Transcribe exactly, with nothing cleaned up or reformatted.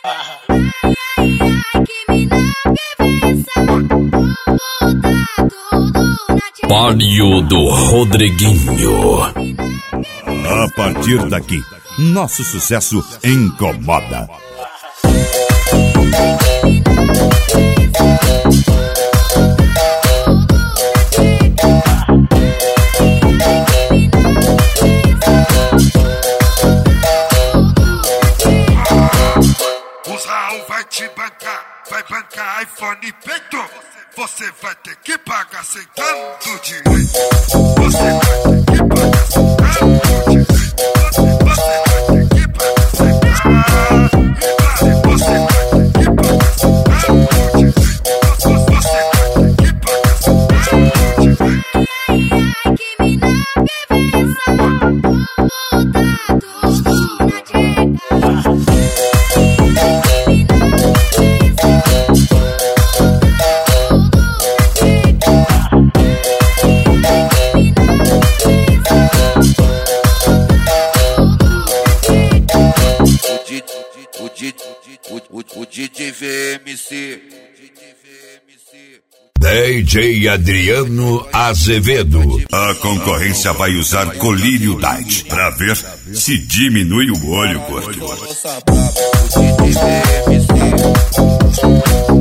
Palio do Rodriguinho. A partir daqui, nosso sucesso incomoda. O Raul vai te bancar, vai bancar iPhone e peito. Você vai ter que pagar sentando direito. Você vai ter que pagar sentando direito. Você vai ter que pagar sentando. Você vai ter que pagar sentando direito. Você vai ter que pagar sentando direito. O D J V M C. D J Adriano Azevedo. A concorrência vai usar colírio Diet pra ver se diminui o olho, gordo. O D J V M C.